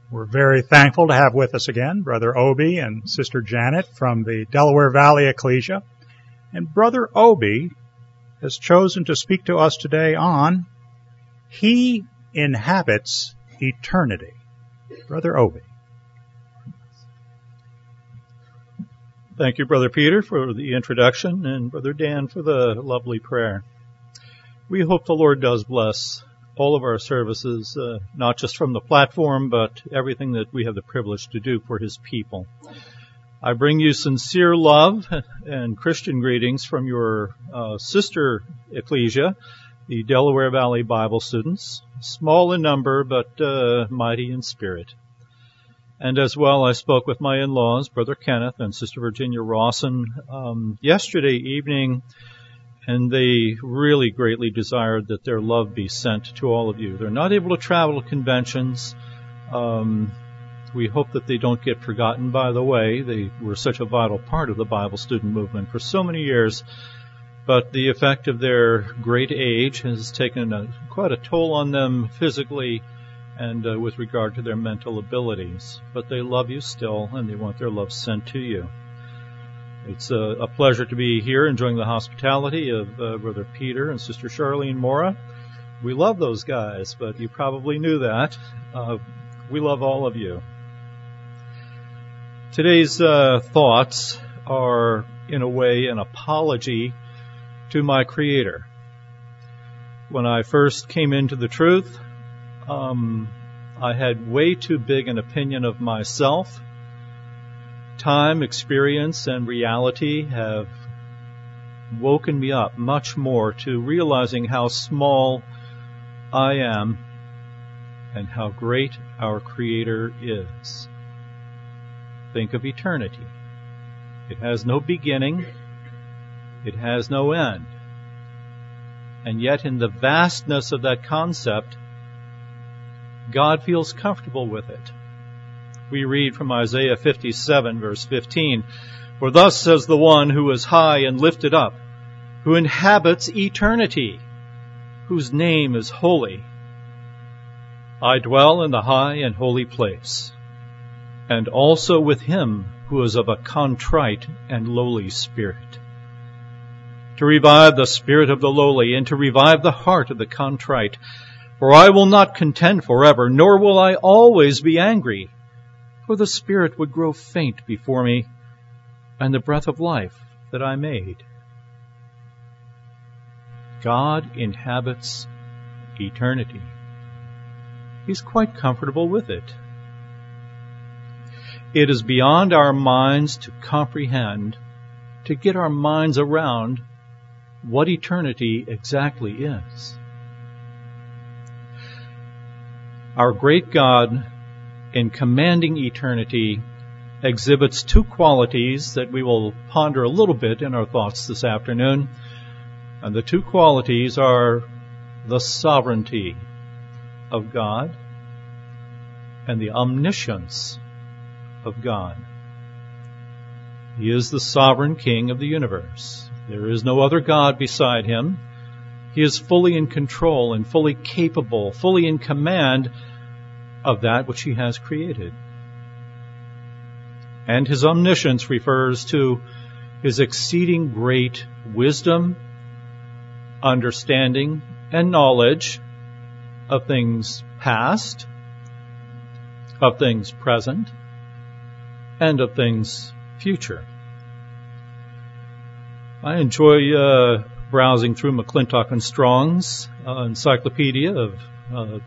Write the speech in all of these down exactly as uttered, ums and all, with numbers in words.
We're very thankful to have with us again Brother Obi and Sister Janet from the Delaware Valley Ecclesia. And Brother Obi has chosen to speak to us today on He Inhabits Eternity. Brother Obi. Thank you, Brother Peter, for the introduction, and Brother Dan for the lovely prayer. We hope the Lord does bless all of our services, uh, not just from the platform, but everything that we have the privilege to do for His people. I bring you sincere love and Christian greetings from your uh, sister ecclesia, the Delaware Valley Bible students, small in number, but uh, mighty in spirit. And as well, I spoke with my in-laws, Brother Kenneth and Sister Virginia Rawson, um, yesterday evening, and they really greatly desired that their love be sent to all of you. They're not able to travel to conventions. Um, we hope that they don't get forgotten by the way. They were such a vital part of the Bible student movement for so many years. But the effect of their great age has taken a, quite a toll on them physically and uh, with regard to their mental abilities. But they love you still, and they want their love sent to you. It's a, a pleasure to be here enjoying the hospitality of uh, Brother Peter and Sister Charlene Mora. We love those guys, but you probably knew that. Uh, we love all of you. Today's uh, thoughts are, in a way, an apology to my Creator. When I first came into the truth, um, I had way too big an opinion of myself. Time, experience, and reality have woken me up much more to realizing how small I am and how great our Creator is. Think of eternity. It has no beginning. It has no end. And yet in the vastness of that concept, God feels comfortable with it. We read from Isaiah fifty-seven, verse fifteen, "For thus says the one who is high and lifted up, who inhabits eternity, whose name is holy. I dwell in the high and holy place, and also with him who is of a contrite and lowly spirit, to revive the spirit of the lowly, and to revive the heart of the contrite. For I will not contend forever, nor will I always be angry. For the spirit would grow faint before me, and the breath of life that I made." God inhabits eternity. He's quite comfortable with it. It is beyond our minds to comprehend, to get our minds around what eternity exactly is. Our great God, in commanding eternity, exhibits two qualities that we will ponder a little bit in our thoughts this afternoon. And the two qualities are the sovereignty of God and the omniscience of God. He is the sovereign King of the universe. There is no other God beside Him. He is fully in control and fully capable, fully in command of that which He has created. And His omniscience refers to His exceeding great wisdom, understanding, and knowledge of things past, of things present, and of things future. I enjoy uh, browsing through McClintock and Strong's uh, encyclopedia of uh,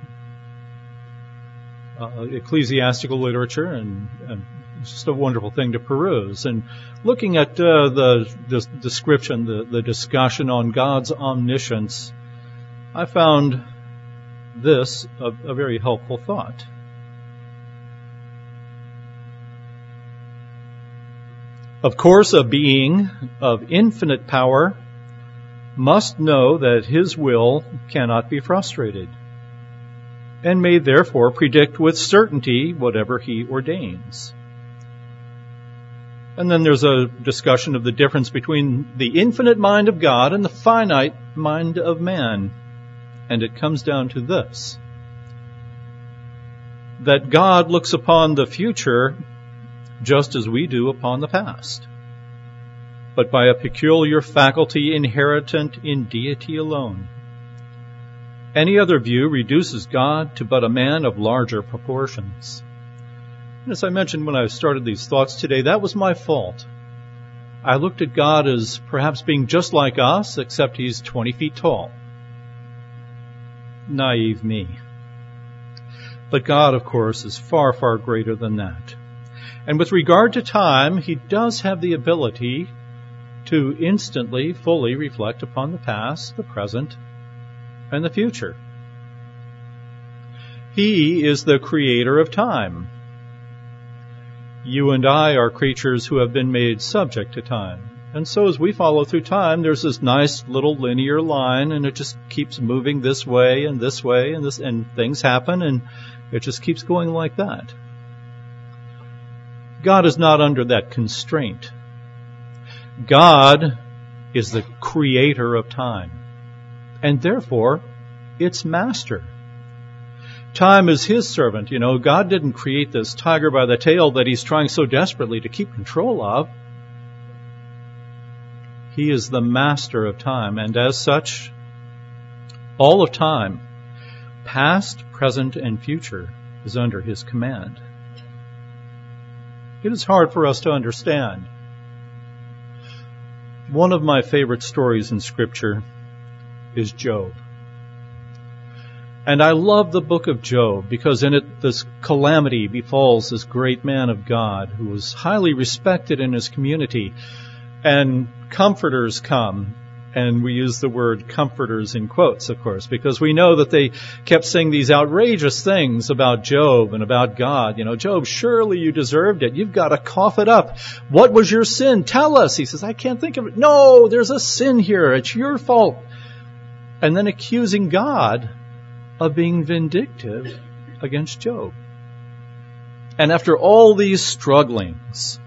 uh, ecclesiastical literature, and, and it's just a wonderful thing to peruse. And looking at uh, the, the description, the, the discussion on God's omniscience, I found this a, a very helpful thought. Of course, a being of infinite power must know that his will cannot be frustrated, and may therefore predict with certainty whatever he ordains. And then there's a discussion of the difference between the infinite mind of God and the finite mind of man. And it comes down to this. that God looks upon the future just as we do upon the past, but by a peculiar faculty inherent in deity alone. Any other view reduces God to but a man of larger proportions. And as I mentioned when I started these thoughts today, that was my fault. I looked at God as perhaps being just like us, except he's twenty feet tall. Naive me. But God, of course, is far, far greater than that. And with regard to time, he does have the ability to instantly, fully reflect upon the past, the present, and the future. He is the creator of time. You and I are creatures who have been made subject to time. And so as we follow through time, there's this nice little linear line, and it just keeps moving this way and this way, and this, and things happen, and it just keeps going like that. God is not under that constraint. God is the creator of time, and therefore its master. Time is his servant. You know, God didn't create this tiger by the tail that he's trying so desperately to keep control of. He is the master of time, and as such, all of time, past, present, and future, is under his command. It is hard for us to understand. One of my favorite stories in Scripture is Job. And I love the book of Job because in it this calamity befalls this great man of God who was highly respected in his community. And comforters come, and we use the word comforters in quotes, of course, because we know that they kept saying these outrageous things about Job and about God. You know, Job, surely you deserved it. You've got to cough it up. What was your sin? Tell us. He says, I can't think of it. No, there's a sin here. It's your fault. And then accusing God of being vindictive against Job. And after all these strugglings,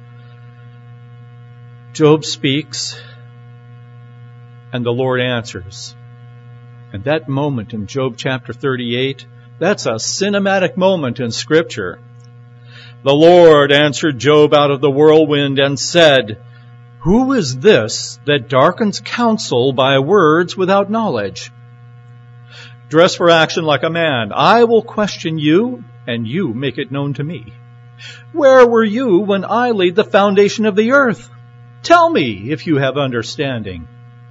Job speaks, and the Lord answers. And that moment in Job chapter thirty-eight, that's a cinematic moment in Scripture. The Lord answered Job out of the whirlwind and said, Who is this that darkens counsel by words without knowledge? Dress for action like a man. I will question you, and you make it known to me. Where were you when I laid the foundation of the earth? Tell me if you have understanding.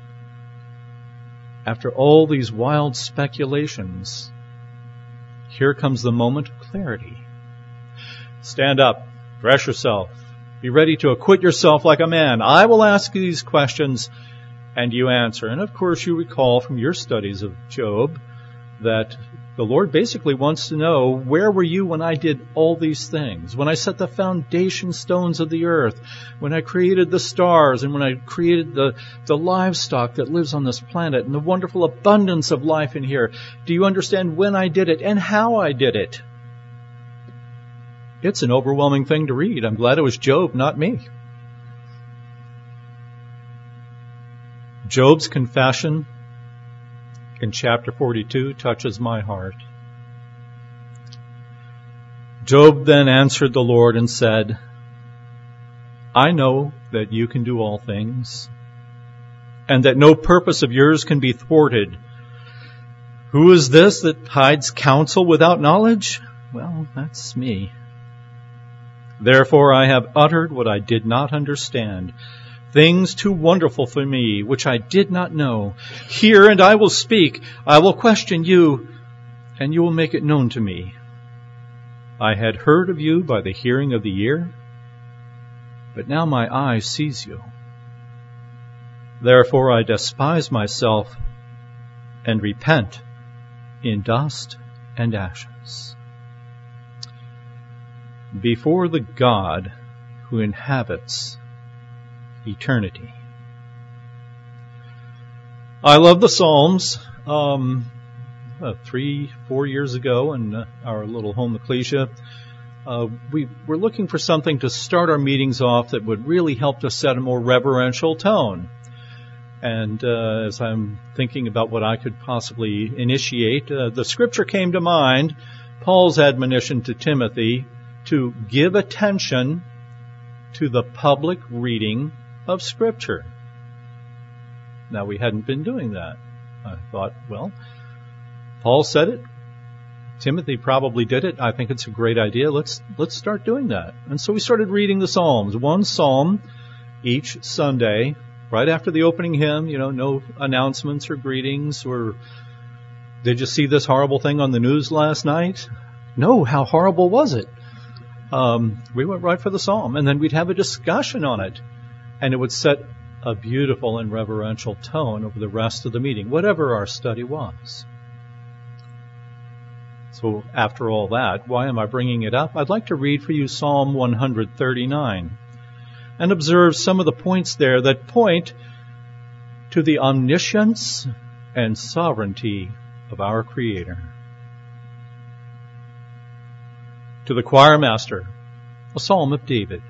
After all these wild speculations, here comes the moment of clarity. Stand up, dress yourself, be ready to acquit yourself like a man. I will ask you these questions, and you answer. And of course you recall from your studies of Job that the Lord basically wants to know, where were you when I did all these things? When I set the foundation stones of the earth, when I created the stars, and when I created the, the livestock that lives on this planet, and the wonderful abundance of life in here. Do you understand when I did it and how I did it? It's an overwhelming thing to read. I'm glad it was Job, not me. Job's confession in chapter forty-two touches my heart. Job then answered the Lord and said, I know that you can do all things, and that no purpose of yours can be thwarted. Who is this that hides counsel without knowledge? Well, that's me. Therefore I have uttered what I did not understand, things too wonderful for me, which I did not know. Hear, and I will speak. I will question you, and you will make it known to me. I had heard of you by the hearing of the ear, but now my eye sees you. Therefore I despise myself and repent in dust and ashes. Before the God who inhabits eternity. I love the Psalms. Um, uh, three, four years ago in uh, our little home ecclesia, uh, we were looking for something to start our meetings off that would really help to set a more reverential tone. And uh, as I'm thinking about what I could possibly initiate, uh, the scripture came to mind Paul's admonition to Timothy to give attention to the public reading of Scripture. Now, we hadn't been doing that. I thought, well, Paul said it. Timothy probably did it. I think it's a great idea. Let's let's start doing that. And so we started reading the Psalms, one psalm each Sunday, right after the opening hymn. You know, no announcements or greetings or, did you see this horrible thing on the news last night? No, how horrible was it? Um, we went right for the psalm, and then we'd have a discussion on it, and it would set a beautiful and reverential tone over the rest of the meeting, whatever our study was. So after all that, why am I bringing it up? I'd like to read for you Psalm one thirty-nine and observe some of the points there that point to the omniscience and sovereignty of our Creator. To the choir master, a psalm of David.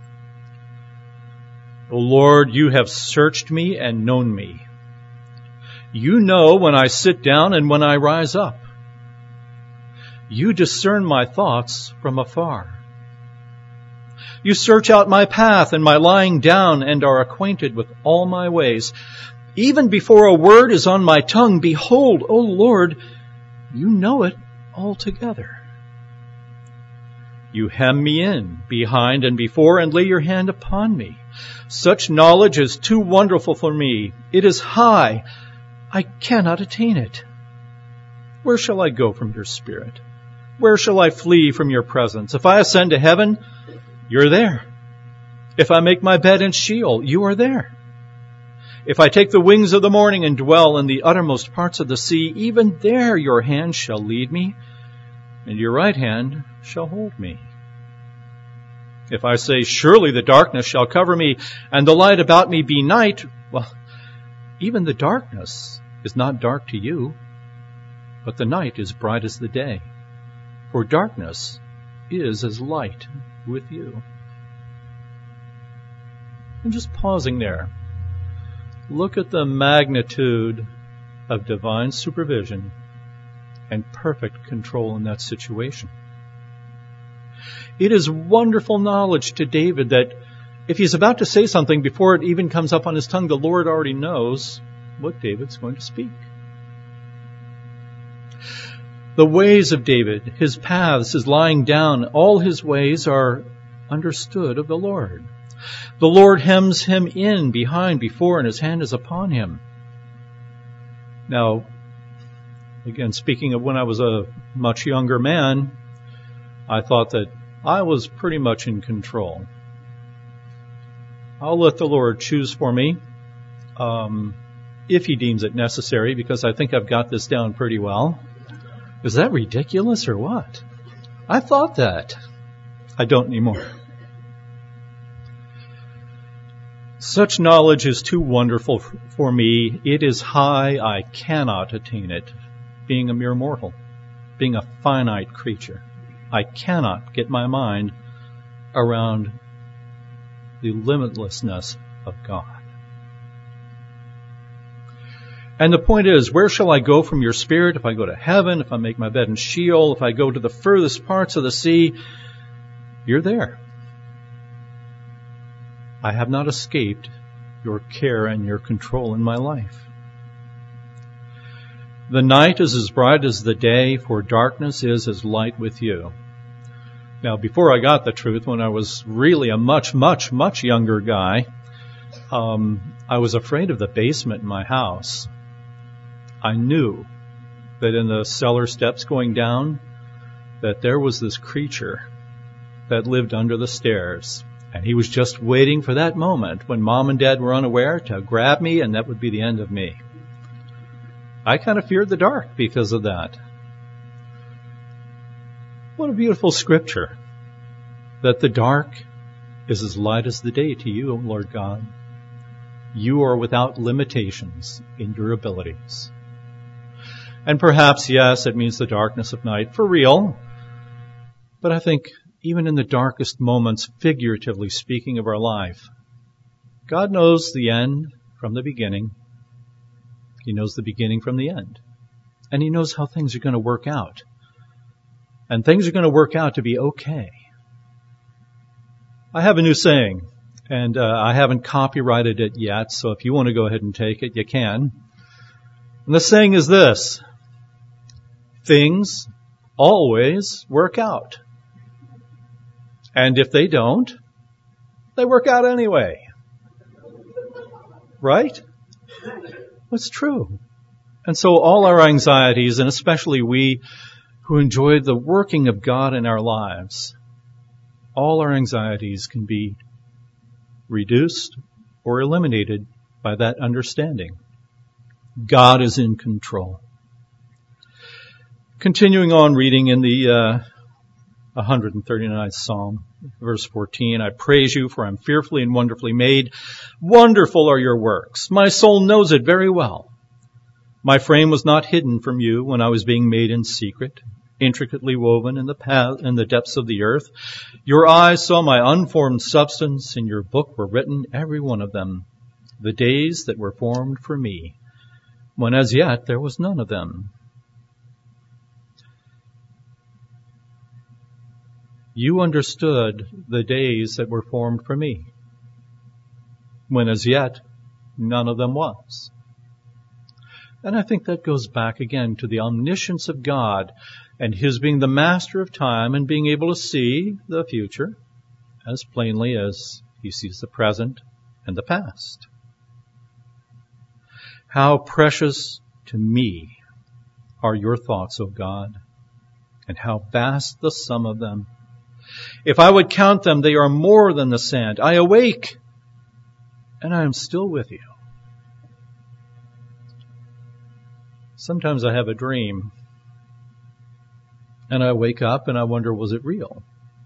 O Lord, you have searched me and known me. You know when I sit down and when I rise up. You discern my thoughts from afar. You search out my path and my lying down and are acquainted with all my ways. Even before a word is on my tongue, behold, O Lord, you know it altogether. You hem me in, behind and before, and lay your hand upon me. Such knowledge is too wonderful for me. It is high. I cannot attain it. Where shall I go from your spirit? Where shall I flee from your presence? If I ascend to heaven, you're there. If I make my bed in Sheol, you are there. If I take the wings of the morning and dwell in the uttermost parts of the sea, even there your hand shall lead me, and your right hand shall hold me. If I say, surely the darkness shall cover me, and the light about me be night, well, even the darkness is not dark to you, but the night is bright as the day. For darkness is as light with you. And just pausing there, look at the magnitude of divine supervision and perfect control in that situation. It is wonderful knowledge to David that if he's about to say something before it even comes up on his tongue, the Lord already knows what David's going to speak. The ways of David, his paths, his lying down, all his ways are understood of the Lord. The Lord hems him in, behind, before, and his hand is upon him. Now, again, speaking of when I was a much younger man, I thought that I was pretty much in control. I'll let the Lord choose for me, um, if He deems it necessary, because I think I've got this down pretty well. Is that ridiculous or what? I thought that. I don't anymore. Such knowledge is too wonderful for me. It is high. I cannot attain it. Being a mere mortal, being a finite creature, I cannot get my mind around the limitlessness of God. And the point is, where shall I go from your spirit? If I go to heaven, if I make my bed in Sheol, if I go to the furthest parts of the sea, you're there. I have not escaped your care and your control in my life. The night is as bright as the day, for darkness is as light with you. Now, before I got the truth, when I was really a much, much, much younger guy, um, I was afraid of the basement in my house. I knew that in the cellar steps going down, that there was this creature that lived under the stairs. And he was just waiting for that moment when Mom and Dad were unaware to grab me, and that would be the end of me. I kind of feared the dark because of that. What a beautiful scripture, that the dark is as light as the day to you, O Lord God. You are without limitations in your abilities. And perhaps, yes, it means the darkness of night, for real. But I think even in the darkest moments, figuratively speaking of our life, God knows the end from the beginning. He knows the beginning from the end. And He knows how things are going to work out. and things are going to work out to be okay. I have a new saying, and uh, I haven't copyrighted it yet, so if you want to go ahead and take it, you can. And the saying is this: things always work out. And if they don't, they work out anyway. Right? That's true. And so all our anxieties, and especially we who enjoy the working of God in our lives, all our anxieties can be reduced or eliminated by that understanding. God is in control. Continuing on reading in the uh, one hundred thirty-ninth Psalm, verse fourteen, I praise you, for I am fearfully and wonderfully made. Wonderful are your works. My soul knows it very well. My frame was not hidden from you when I was being made in secret, intricately woven in the path, in the depths of the earth. Your eyes saw my unformed substance. In your book were written, every one of them, the days that were formed for me, when as yet there was none of them. You understood the days that were formed for me, when as yet none of them was. And I think that goes back again to the omniscience of God and His being the master of time and being able to see the future as plainly as He sees the present and the past. How precious to me are your thoughts, O God, and how vast the sum of them. If I would count them, they are more than the sand. I awake, and I am still with you. Sometimes I have a dream, and I wake up and I wonder, was it real?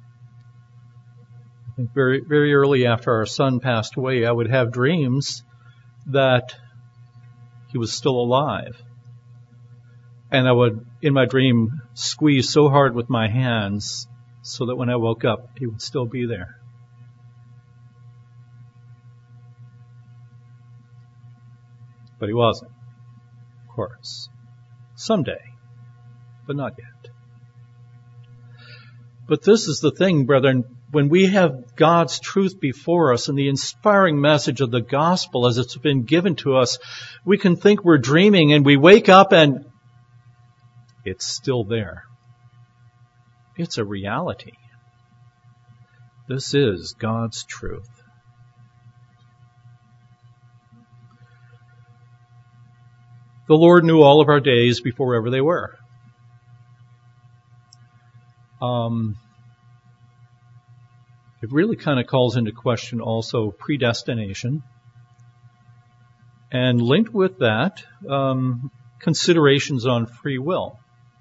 I think very, very early after our son passed away, I would have dreams that he was still alive. And I would, in my dream, squeeze so hard with my hands so that when I woke up, he would still be there. But he wasn't, of course. Someday, but not yet. But this is the thing, brethren, when we have God's truth before us and the inspiring message of the gospel as it's been given to us, we can think we're dreaming and we wake up and it's still there. It's a reality. This is God's truth. The Lord knew all of our days before ever they were. Um, it really kind of calls into question also predestination. And linked with that, um, considerations on free will.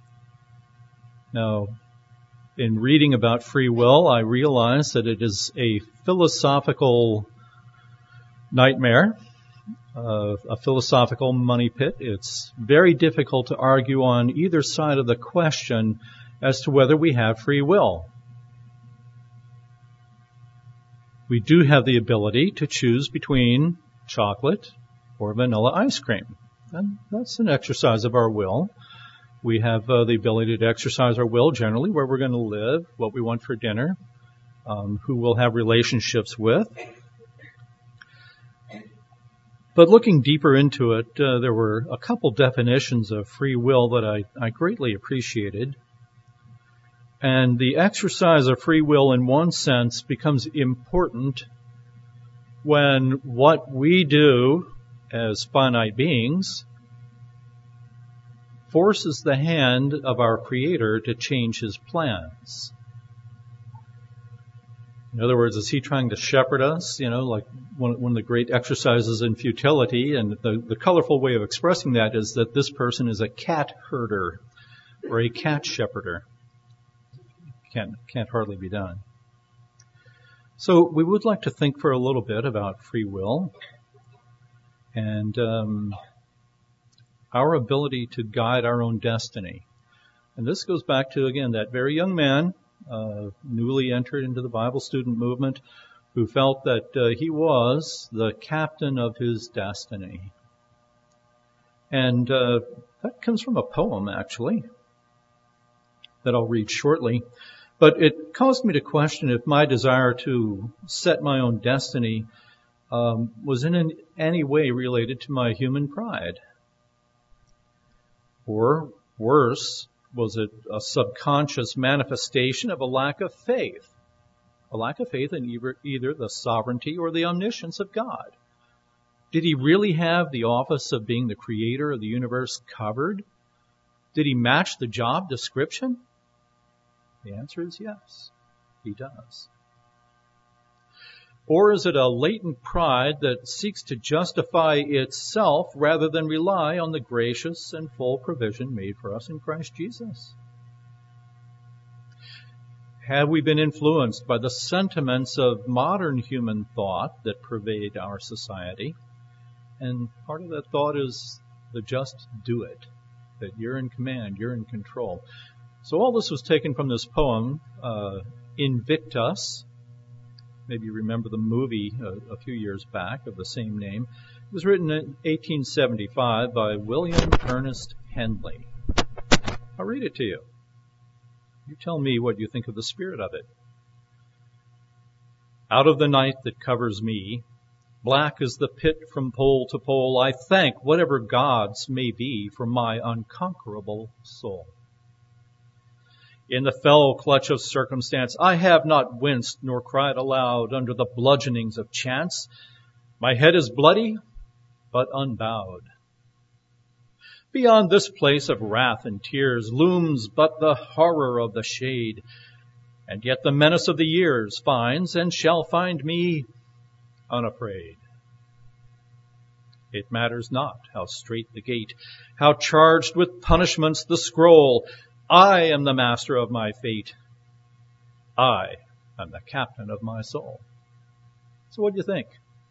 Now, in reading about free will, I realize that it is a philosophical nightmare. Uh, a philosophical money pit. It's very difficult to argue on either side of the question as to whether we have free will. We do have the ability to choose between chocolate or vanilla ice cream. And that's an exercise of our will. We have uh, the ability to exercise our will generally, where we're going to live, what we want for dinner, um, who we'll have relationships with. But looking deeper into it, uh, there were a couple definitions of free will that I, I greatly appreciated. And the exercise of free will in one sense becomes important when what we do as finite beings forces the hand of our Creator to change His plans. In other words, is He trying to shepherd us? You know, like one, one of the great exercises in futility, and the, the colorful way of expressing that is that this person is a cat herder or a cat shepherder. Can't, can't hardly be done. So we would like to think for a little bit about free will and um, our ability to guide our own destiny. And this goes back to, again, that very young man, Uh, newly entered into the Bible student movement, who felt that uh, he was the captain of his destiny. And uh, that comes from a poem, actually. that I'll read shortly. But it caused me to question if my desire to set my own destiny um, was in any way related to my human pride. Or worse, was it a subconscious manifestation of a lack of faith? A lack of faith in either, either the sovereignty or the omniscience of God. Did he really have the office of being the creator of the universe covered? Did he match the job description? The answer is yes, he does. Or is it a latent pride that seeks to justify itself rather than rely on the gracious and full provision made for us in Christ Jesus? Have we been influenced by the sentiments of modern human thought that pervade our society? And part of that thought is the just do it, that you're in command, you're in control. So all this was taken from this poem, uh, Invictus. Maybe you remember the movie a, a few years back of the same name. It was written in eighteen seventy-five by William Ernest Henley. I'll read it to you. You tell me what you think of the spirit of it. Out of the night that covers me, black as the pit from pole to pole, I thank whatever gods may be for my unconquerable soul. In the fell clutch of circumstance, I have not winced nor cried aloud under the bludgeonings of chance. My head is bloody, but unbowed. Beyond this place of wrath and tears looms but the horror of the shade, and yet the menace of the years finds and shall find me unafraid. It matters not how strait the gate, how charged with punishments the scroll. I am the master of my fate. I am the captain of my soul. So what do you think?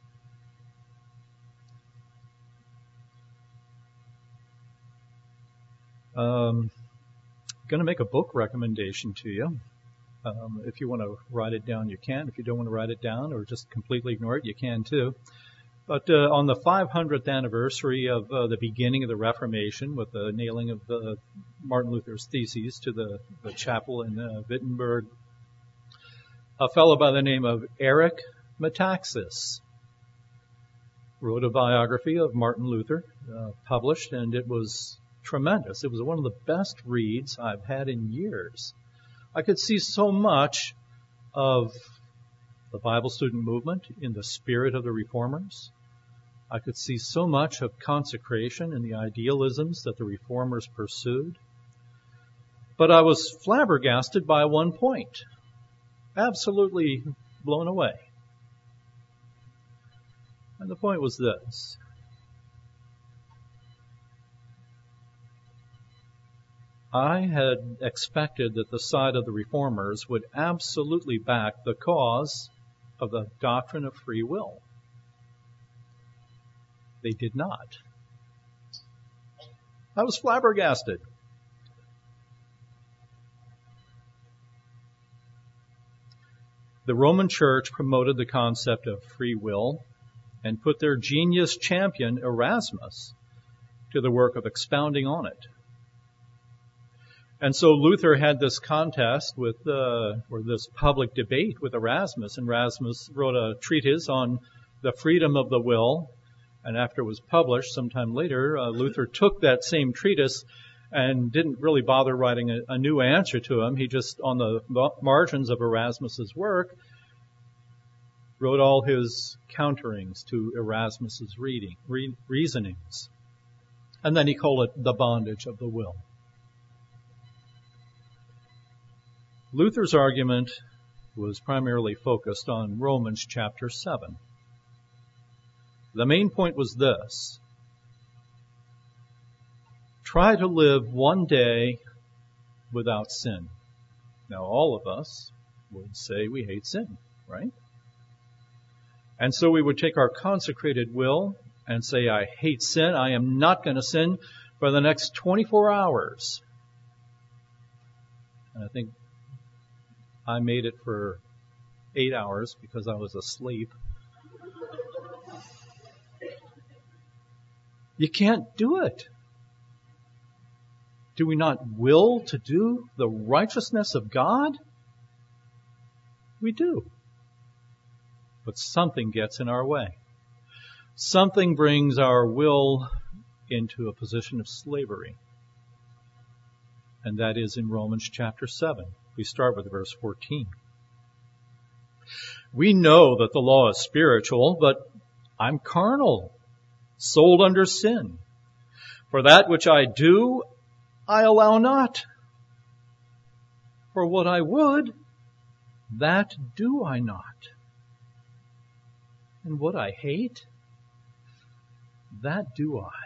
Um, I'm going to make a book recommendation to you. Um, if you want to write it down, you can. If you don't want to write it down or just completely ignore it, you can too. But uh, on the five hundredth anniversary of uh, the beginning of the Reformation, with the nailing of the Martin Luther's theses to the, the chapel in uh, Wittenberg, a fellow by the name of Eric Metaxas wrote a biography of Martin Luther, uh, published, and it was tremendous. It was one of the best reads I've had in years. I could see so much of the Bible student movement in the spirit of the Reformers. I could see so much of consecration in the idealisms that the Reformers pursued. But I was flabbergasted by one point. Absolutely blown away. And the point was this. I had expected that the side of the Reformers would absolutely back the cause of the doctrine of free will. They did not. I was flabbergasted. The Roman Church promoted the concept of free will and put their genius champion, Erasmus, to the work of expounding on it. And so Luther had this contest with, uh, or this public debate with Erasmus, and Erasmus wrote a treatise on the freedom of the will. And after it was published, sometime later, uh, Luther took that same treatise and didn't really bother writing a, a new answer to him. He just, on the margins of Erasmus's work, wrote all his counterings to Erasmus's reading, re- reasonings. And then he called it the bondage of the will. Luther's argument was primarily focused on Romans chapter seven. The main point was this. Try to live one day without sin. Now, all of us would say we hate sin, right? And so we would take our consecrated will and say, I hate sin. I am not going to sin for the next twenty-four hours. And I think I made it for eight hours because I was asleep. You can't do it. Do we not will to do the righteousness of God? We do. But something gets in our way. Something brings our will into a position of slavery. And that is in Romans chapter seven. We start with verse fourteen. We know that the law is spiritual, but I'm carnal, sold under sin. For that which I do, I allow not. For what I would, that do I not. And what I hate, that do I.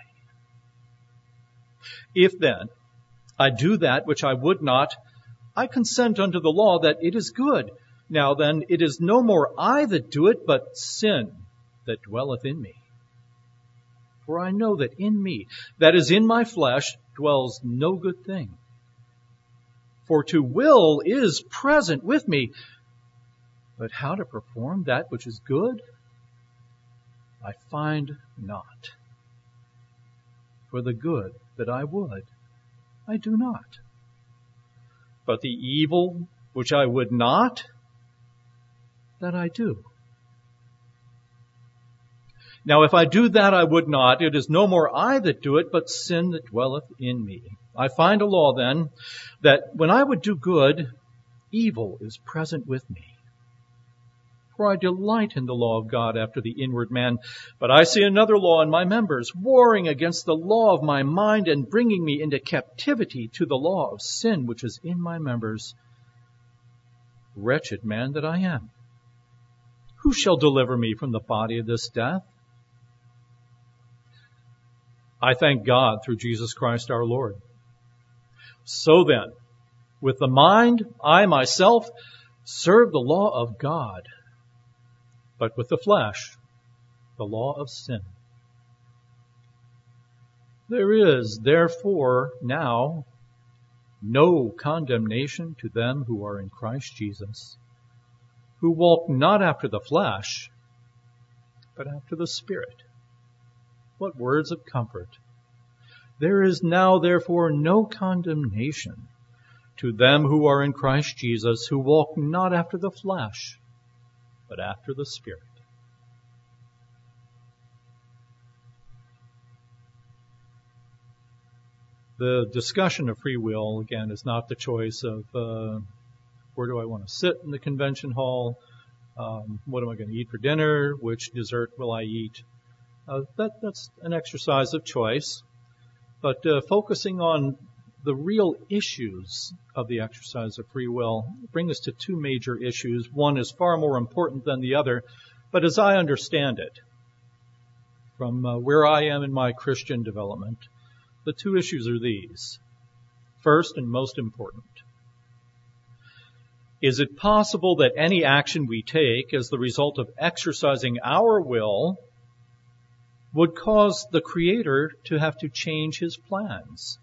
If then I do that which I would not, I consent unto the law that it is good. Now then, it is no more I that do it, but sin that dwelleth in me. For I know that in me, that is in my flesh, dwells no good thing. For to will is present with me, but how to perform that which is good, I find not. For the good that I would, I do not. But the evil which I would not, that I do. Now if I do that I would not, it is no more I that do it, but sin that dwelleth in me. I find a law then, that when I would do good, evil is present with me. For I delight in the law of God after the inward man. But I see another law in my members, warring against the law of my mind and bringing me into captivity to the law of sin which is in my members. Wretched man that I am! Who shall deliver me from the body of this death? I thank God through Jesus Christ our Lord. So then, with the mind, I myself serve the law of God, but with the flesh, the law of sin. There is, therefore, now no condemnation to them who are in Christ Jesus, who walk not after the flesh, but after the Spirit. What words of comfort! There is now, therefore, no condemnation to them who are in Christ Jesus, who walk not after the flesh, but after the Spirit. The discussion of free will, again, is not the choice of uh, where do I want to sit in the convention hall, um, what am I going to eat for dinner, which dessert will I eat. Uh, that, that's an exercise of choice. But uh, focusing on the real issues of the exercise of free will bring us to two major issues. One is far more important than the other, but as I understand it, from uh, where I am in my Christian development, the two issues are these. First and most important, is it possible that any action we take as the result of exercising our will would cause the Creator to have to change His plans?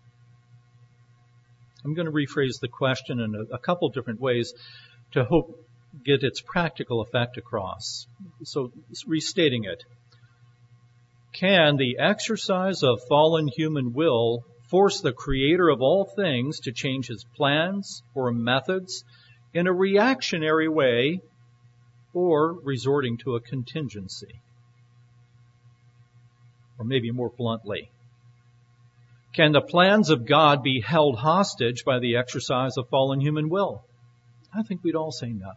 I'm going to rephrase the question in a, a couple different ways to hope get its practical effect across. So, restating it. Can the exercise of fallen human will force the Creator of all things to change His plans or methods in a reactionary way or resorting to a contingency? Or maybe more bluntly, can the plans of God be held hostage by the exercise of fallen human will? I think we'd all say no.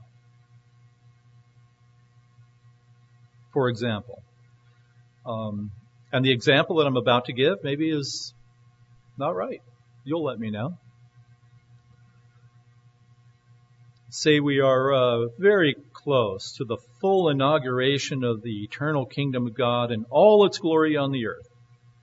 For example, um, and the example that I'm about to give maybe is not right. You'll let me know. Say we are uh, very close to the full inauguration of the eternal kingdom of God and all its glory on the earth.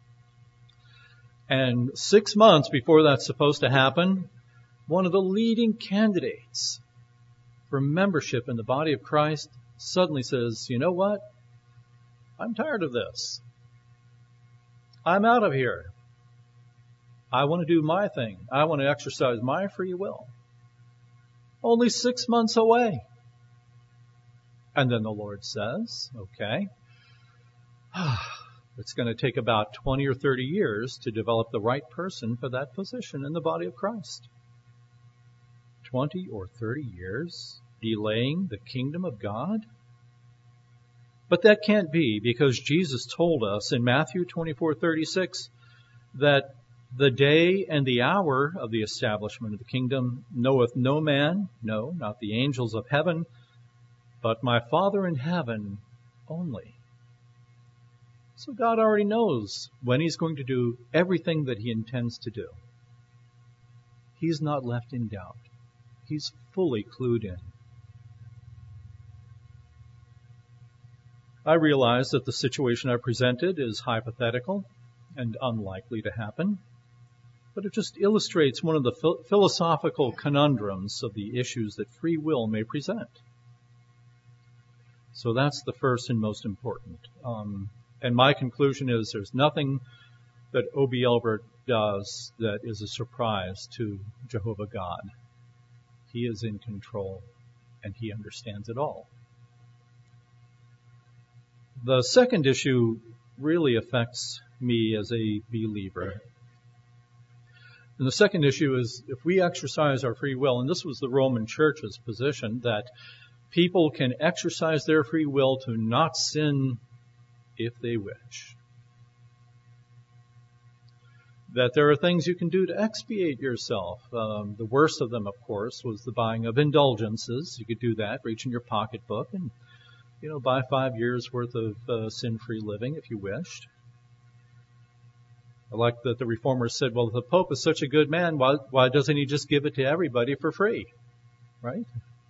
And six months before that's supposed to happen, one of the leading candidates for membership in the body of Christ suddenly says, you know what? I'm tired of this. I'm out of here. I want to do my thing. I want to exercise my free will. Only six months away. And then the Lord says, okay, It's going to take about twenty or thirty years to develop the right person for that position in the body of Christ. twenty or thirty years delaying the kingdom of God? But that can't be, because Jesus told us in Matthew twenty-four thirty-six that the day and the hour of the establishment of the kingdom knoweth no man, no, not the angels of heaven, but my Father in heaven only. So God already knows when He's going to do everything that He intends to do. He's not left in doubt. He's fully clued in. I realize that the situation I presented is hypothetical and unlikely to happen, but it just illustrates one of the ph- philosophical conundrums of the issues that free will may present. So that's the first and most important. Um, and my conclusion is there's nothing that O B. Elbert does that is a surprise to Jehovah God. He is in control, and He understands it all. The second issue really affects me as a believer. And the second issue is if we exercise our free will, and this was the Roman Church's position, that people can exercise their free will to not sin if they wish. That there are things you can do to expiate yourself. Um, the worst of them, of course, was the buying of indulgences. You could do that, reach in your pocketbook and, you know, buy five years worth of uh, sin-free living if you wished. I like that the Reformers said, well, if the Pope is such a good man, why, why doesn't he just give it to everybody for free? Right?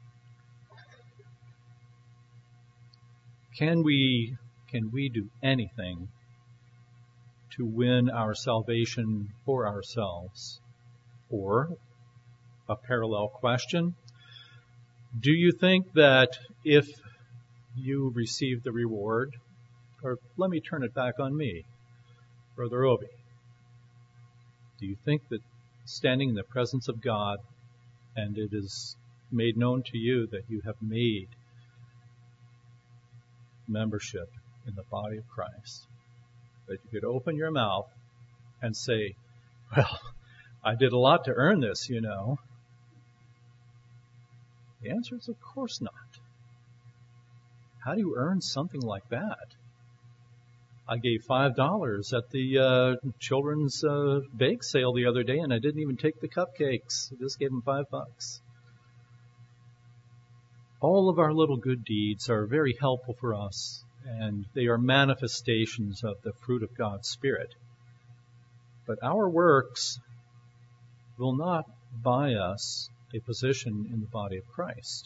Can we, can we do anything to win our salvation for ourselves? Or, a parallel question, do you think that if you receive the reward, or let me turn it back on me, Brother Obi, do you think that standing in the presence of God, and it is made known to you that you have made membership in the body of Christ, that you could open your mouth and say, well, I did a lot to earn this, you know? The answer is, of course not. How do you earn something like that? I gave five dollars at the uh, children's uh, bake sale the other day, and I didn't even take the cupcakes. I just gave them five bucks. All of our little good deeds are very helpful for us, and they are manifestations of the fruit of God's Spirit. But our works will not buy us a position in the body of Christ.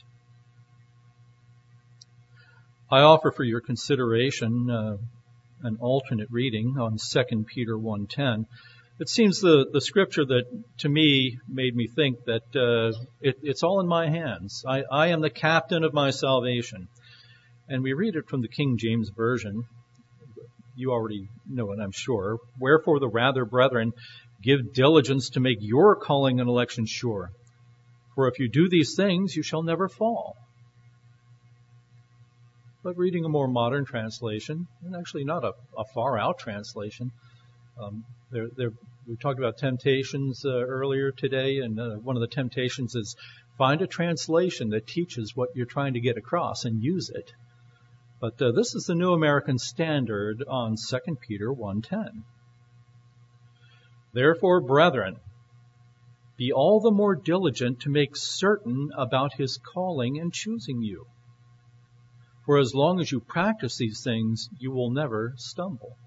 I offer for your consideration uh, an alternate reading on Second Peter one ten. It seems the, the scripture that, to me, made me think that uh, it, it's all in my hands. I, I am the captain of my salvation. And we read it from the King James Version. You already know it, I'm sure. Wherefore the rather, brethren, give diligence to make your calling and election sure. For if you do these things, you shall never fall. But reading a more modern translation, and actually not a, a far-out translation, um, there, there, we talked about temptations uh, earlier today, and uh, one of the temptations is find a translation that teaches what you're trying to get across and use it. But uh, this is the New American Standard on Second Peter one ten. Therefore, brethren, be all the more diligent to make certain about his calling and choosing you. For as long as you practice these things, you will never stumble.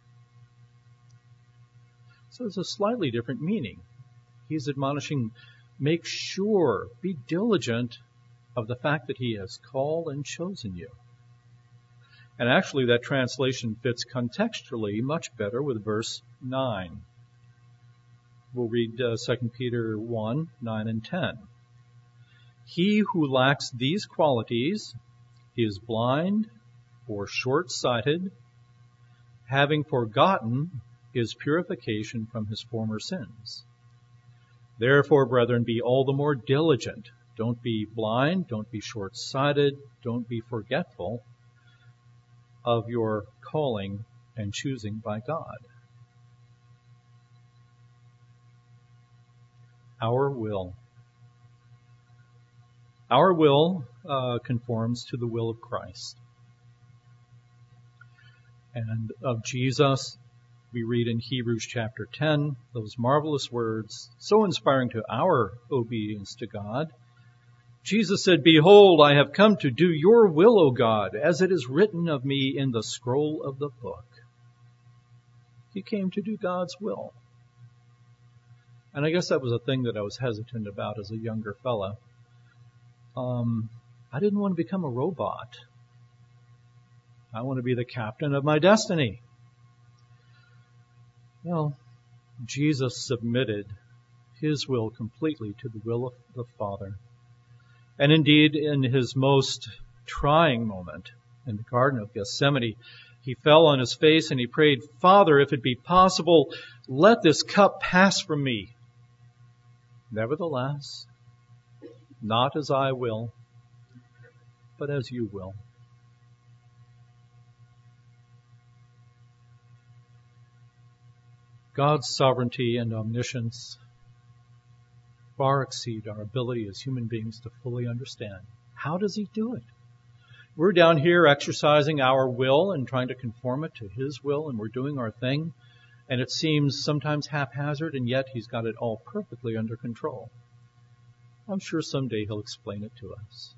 So it's a slightly different meaning. He's admonishing, make sure, be diligent of the fact that he has called and chosen you. And actually that translation fits contextually much better with verse nine. We'll read uh, Second Peter one, nine and ten. He who lacks these qualities is blind or short-sighted, having forgotten his purification from his former sins. Therefore, brethren, be all the more diligent. Don't be blind, don't be short-sighted, don't be forgetful of your calling and choosing by God. Our will. Our will uh, conforms to the will of Christ. And of Jesus, we read in Hebrews chapter ten, those marvelous words, so inspiring to our obedience to God. Jesus said, "Behold, I have come to do your will, O God, as it is written of me in the scroll of the book." He came to do God's will. And I guess that was a thing that I was hesitant about as a younger fella. Um, I didn't want to become a robot. I want to be the captain of my destiny. Well, Jesus submitted his will completely to the will of the Father. And indeed, in his most trying moment in the Garden of Gethsemane, he fell on his face and he prayed, "Father, if it be possible, let this cup pass from me. Nevertheless, not as I will, but as you will." God's sovereignty and omniscience far exceed our ability as human beings to fully understand. How does he do it? We're down here exercising our will and trying to conform it to his will, and we're doing our thing, and it seems sometimes haphazard, and yet he's got it all perfectly under control. I'm sure someday he'll explain it to us.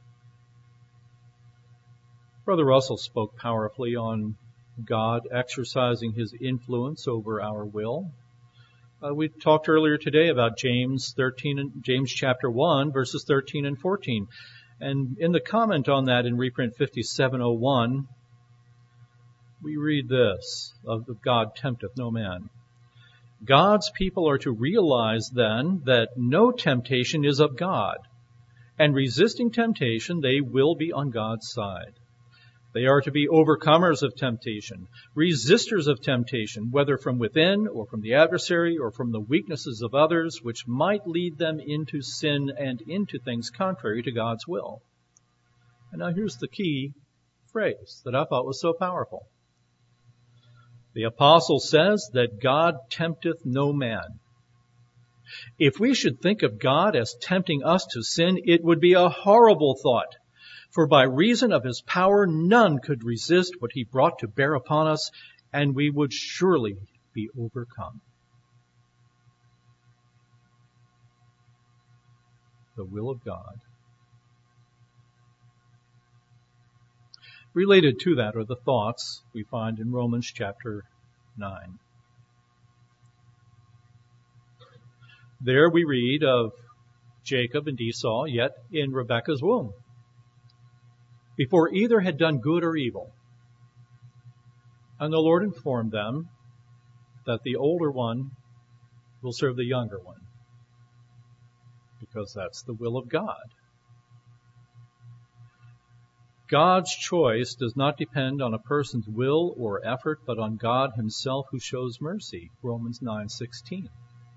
Brother Russell spoke powerfully on God exercising his influence over our will. Uh, we talked earlier today about James thirteen and James chapter one, verses thirteen and fourteen. And in the comment on that in reprint fifty-seven oh one, we read this, of God tempteth no man. God's people are to realize then that no temptation is of God, and resisting temptation, they will be on God's side. They are to be overcomers of temptation, resistors of temptation, whether from within or from the adversary or from the weaknesses of others, which might lead them into sin and into things contrary to God's will. And now here's the key phrase that I thought was so powerful. The apostle says that God tempteth no man. If we should think of God as tempting us to sin, it would be a horrible thought. For by reason of his power, none could resist what he brought to bear upon us, and we would surely be overcome. The will of God. Related to that are the thoughts we find in Romans chapter nine. There we read of Jacob and Esau, yet in Rebekah's womb, before either had done good or evil. And the Lord informed them that the older one will serve the younger one, because that's the will of God. God's choice does not depend on a person's will or effort, but on God himself who shows mercy. Romans nine sixteen.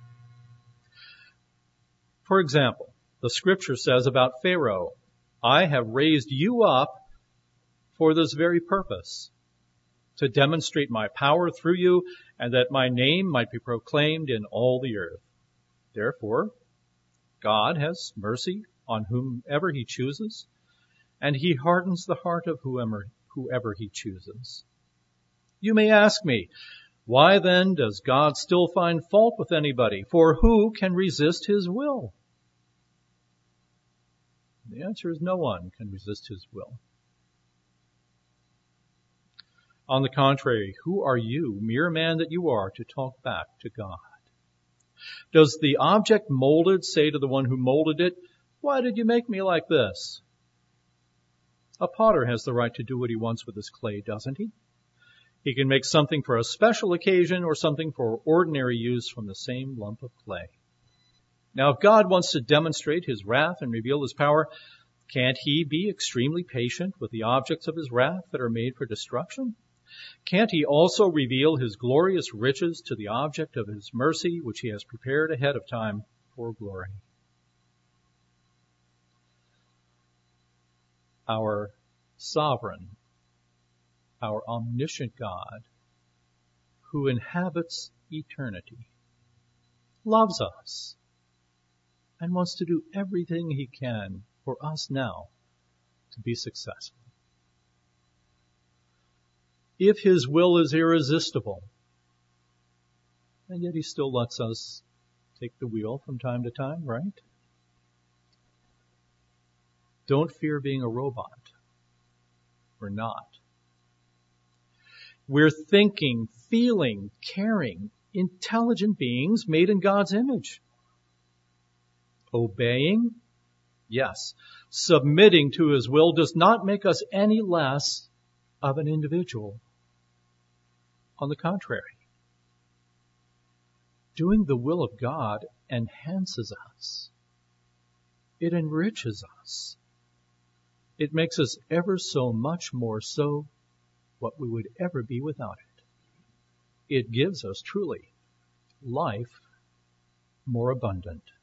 For example, the scripture says about Pharaoh, "I have raised you up for this very purpose, to demonstrate my power through you, and that my name might be proclaimed in all the earth." Therefore, God has mercy on whomever he chooses, and he hardens the heart of whoever, whoever he chooses. You may ask me, why then does God still find fault with anybody? For who can resist his will? The answer is no one can resist his will. On the contrary, who are you, mere man that you are, to talk back to God? Does the object molded say to the one who molded it, "Why did you make me like this?" A potter has the right to do what he wants with his clay, doesn't he? He can make something for a special occasion or something for ordinary use from the same lump of clay. Now, if God wants to demonstrate his wrath and reveal his power, can't he be extremely patient with the objects of his wrath that are made for destruction? Can't he also reveal his glorious riches to the object of his mercy, which he has prepared ahead of time for glory? Our sovereign, our omniscient God who inhabits eternity, loves us, and wants to do everything he can for us now to be successful. If his will is irresistible, and yet he still lets us take the wheel from time to time, right? Don't fear being a robot. We're not. We're thinking, feeling, caring, intelligent beings made in God's image. Obeying? Yes. Submitting to his will does not make us any less of an individual. On the contrary, doing the will of God enhances us. It enriches us. It makes us ever so much more so what we would ever be without it. It gives us truly life more abundant.